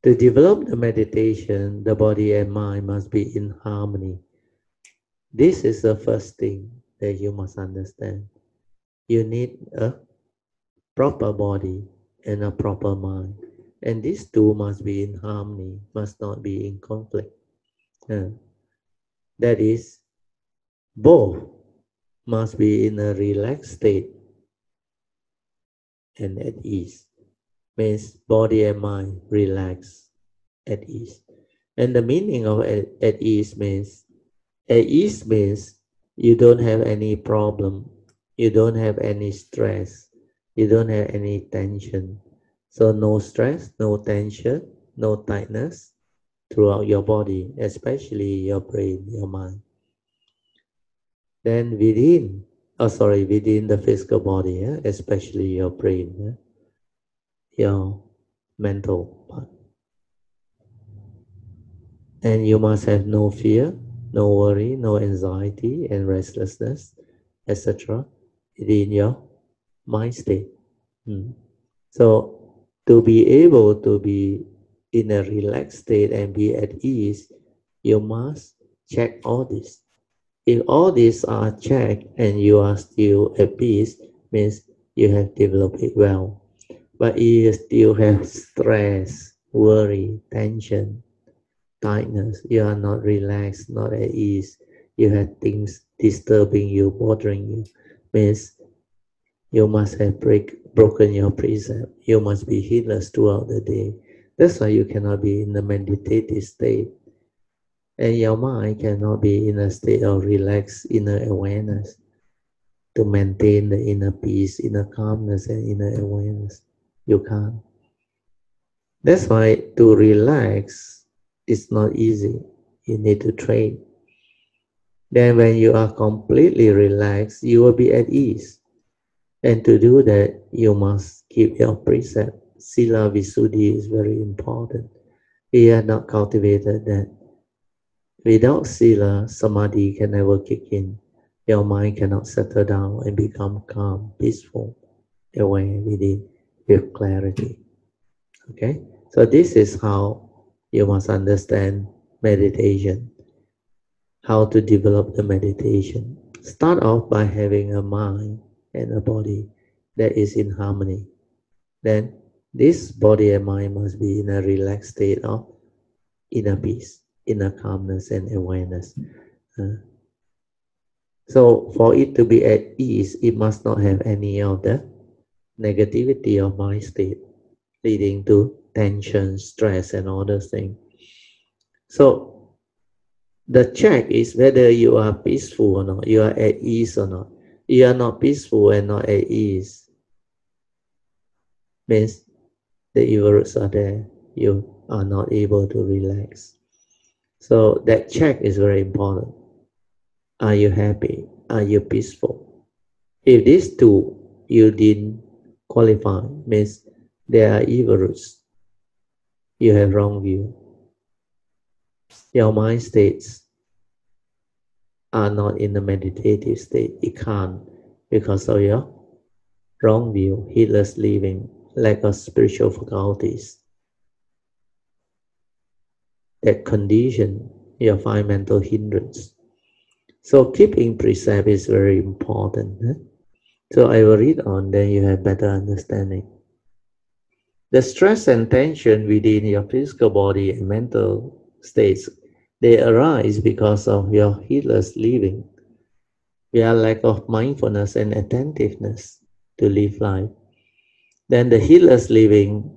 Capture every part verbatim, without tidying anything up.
To develop the meditation, the body and mind must be in harmony. This is the first thing that you must understand. You need a proper body and a proper mind. And these two must be in harmony, must not be in conflict. Uh, that is, both must be in a relaxed state and at ease. Means body and mind relax at ease. And the meaning of at, at ease means, at ease means you don't have any problem, you don't have any stress, you don't have any tension. So no stress, no tension, no tightness throughout your body, especially your brain, your mind. Then within, oh sorry, within the physical body, yeah, especially your brain, yeah, your mental part. And you must have no fear, no worry, no anxiety and restlessness, et cetera within your mind state. Mm. So to be able to be in a relaxed state and be at ease, you must check all this. If all these are checked and you are still at peace, means you have developed it well. But if you still have stress, worry, tension, tightness, you are not relaxed, not at ease, you have things disturbing you, bothering you, means you must have break, broken your precept. You must be heedless throughout the day. That's why you cannot be in a meditative state. And your mind cannot be in a state of relaxed inner awareness to maintain the inner peace, inner calmness, and inner awareness. You can't. That's why to relax is not easy. You need to train. Then when you are completely relaxed, you will be at ease. And to do that, you must keep your precept. Sila Visuddhi is very important. We have not cultivated that. Without Sila, Samadhi can never kick in. Your mind cannot settle down and become calm, peaceful, aware within, with clarity. Okay? So this is how you must understand meditation. How to develop the meditation. Start off by having a mind and a body that is in harmony. Then this body and mind must be in a relaxed state of inner peace, inner calmness and awareness. Uh, so for it to be at ease, it must not have any of the negativity of mind state, leading to tension, stress and all those things. So the check is whether you are peaceful or not, you are at ease or not. You are not peaceful and not at ease, means the evil roots are there. You are not able to relax. So that check is very important. Are you happy? Are you peaceful? If these two you didn't qualify, means there are evil roots. You have wrong view. Your mind states are not in the meditative state. It can't because of your wrong view, heedless living, lack of spiritual faculties. That condition your five mental hindrance. So keeping precept is very important. Eh? So I will read on, then you have better understanding. The stress and tension within your physical body and mental states, they arise because of your heedless living, your lack of mindfulness and attentiveness to live life. Then the heedless living,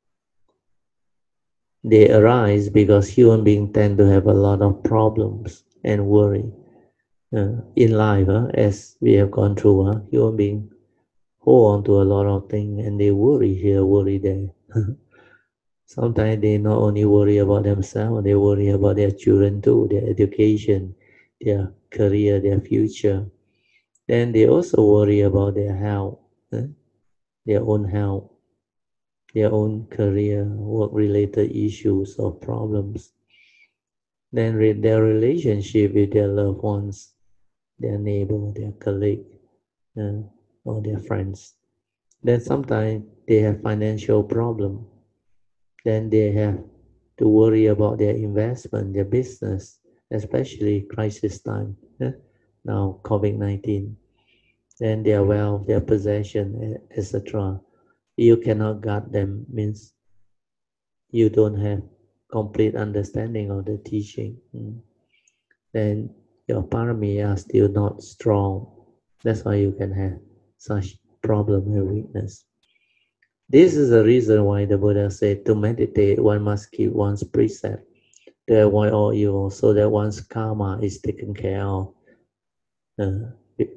they arise because human beings tend to have a lot of problems and worry. Uh, in life, uh, as we have gone through, uh, human beings hold on to a lot of things and they worry here, worry there. Sometimes they not only worry about themselves, they worry about their children too, their education, their career, their future. Then they also worry about their health, uh, their own health, their own career, work-related issues or problems. Then re- their relationship with their loved ones, their neighbor, their colleague, uh, or their friends. Then sometimes they have financial problem. then they have to worry about their investment, their business, especially crisis time. eh, Now COVID nineteen, then their wealth, their possession, et cetera. You cannot guard them means you don't have complete understanding of the teaching. Mm. Then your parami are still not strong. That's why you can have such problem and weakness. This is the reason why the Buddha said to meditate, one must keep one's precept to avoid all evil, so that one's karma is taken care of. Uh,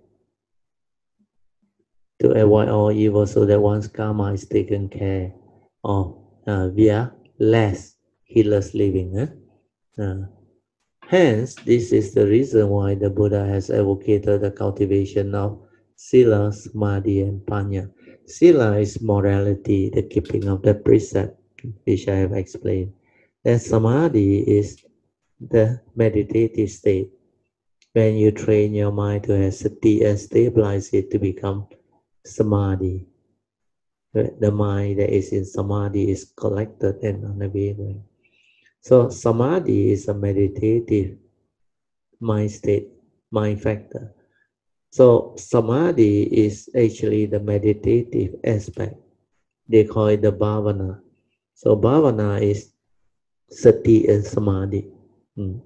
to avoid all evil, so that one's karma is taken care of uh, via less heedless living. Eh? Uh, hence, this is the reason why the Buddha has advocated the cultivation of sila, samadhi, and panya. Sila is morality, the keeping of the precept, which I have explained. Then samadhi is the meditative state, when you train your mind to have sati and stabilize it to become samadhi. The mind that is in samadhi is collected and unwavering. So samadhi is a meditative mind state, mind factor. So samadhi is actually the meditative aspect. They call it the bhavana. So bhavana is sati and samadhi. Hmm.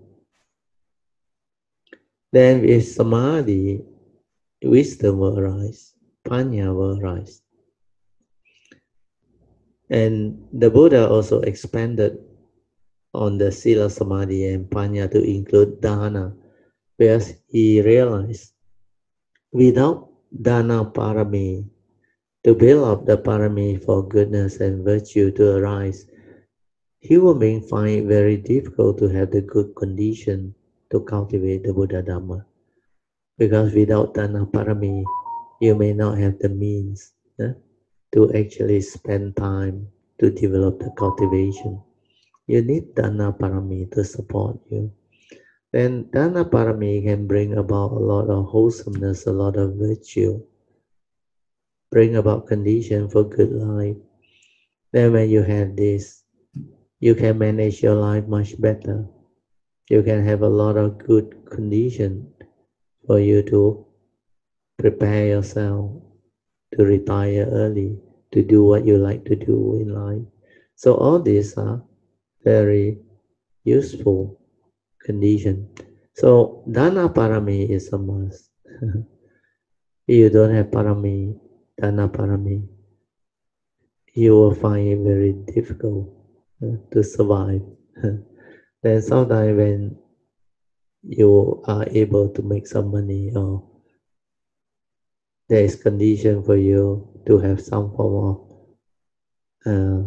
Then with samadhi, wisdom will arise, panya will arise. And the Buddha also expanded on the sila, samadhi, and panya to include dana, whereas he realized without dana parami, to build up the parami for goodness and virtue to arise, human beings find it very difficult to have the good condition to cultivate the Buddha Dhamma. Because without dana parami, you may not have the means eh, to actually spend time to develop the cultivation. You need dana parami to support you. Then dana parami can bring about a lot of wholesomeness, a lot of virtue, bring about condition for good life. Then when you have this, you can manage your life much better. You can have a lot of good condition for you to prepare yourself to retire early, to do what you like to do in life. So all these are very useful condition. So dana parami is a must. If you don't have parami, dana parami, you will find it very difficult uh, to survive. Then sometimes when you are able to make some money, or there is condition for you to have some form of uh,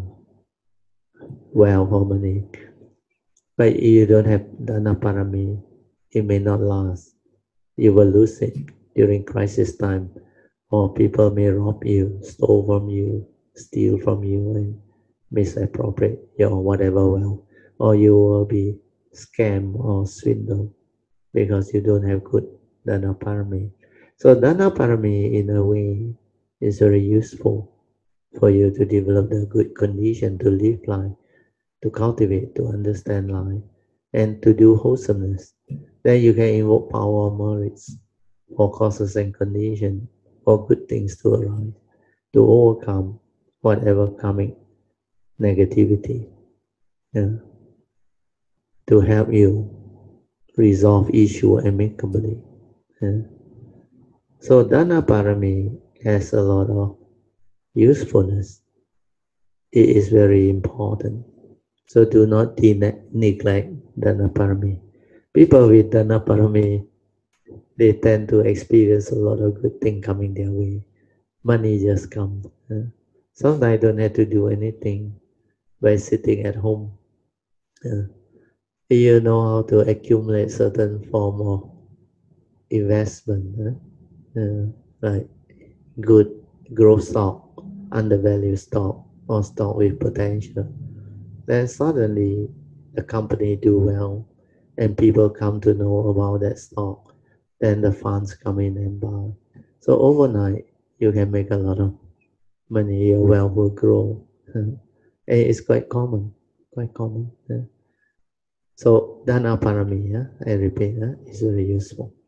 wealth or money, but if you don't have dana parami, it may not last. You will lose it during crisis time, or people may rob you, steal from you, steal from you, and misappropriate your whatever wealth, or you will be scammed or swindled because you don't have good dana parami. So dana parami, in a way, is very useful for you to develop the good condition to live life, to cultivate, to understand life, and to do wholesomeness. Then you can invoke power of merits for causes and conditions, for good things to arise, to overcome whatever coming negativity, yeah, to help you resolve issue amicably. Yeah. So dana parami has a lot of usefulness. It is very important. So do not de- neglect dana parami. People with dana parami, they tend to experience a lot of good things coming their way. Money just comes. Uh, sometimes don't have to do anything by sitting at home. Uh, you know how to accumulate certain form of investment, uh, uh, like good growth stock, undervalued stock, or stock with potential. Then suddenly the company do well, and people come to know about that stock. Then the funds come in and buy. So overnight, you can make a lot of money. Your wealth will grow. Eh, It's quite common, quite common. Yeah. So Dana Parami, yeah, I repeat, yeah, is very useful.